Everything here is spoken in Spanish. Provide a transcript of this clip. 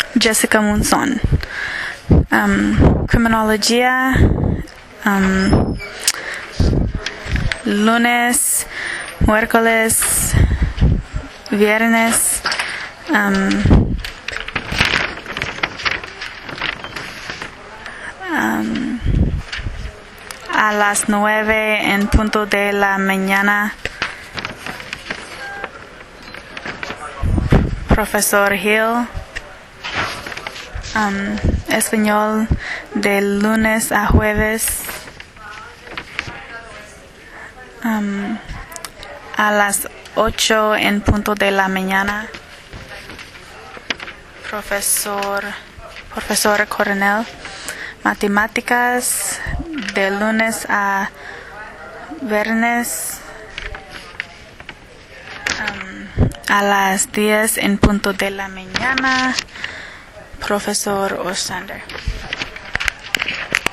Jessica Munson. Criminología, lunes, miércoles, viernes, a las 9 en punto de la mañana. Profesor Hill. Español de lunes a jueves. A las 8 en punto de la mañana. Profesor Coronel. Matemáticas de lunes a viernes. A las 10 en punto de la mañana. Profesor Ostrander.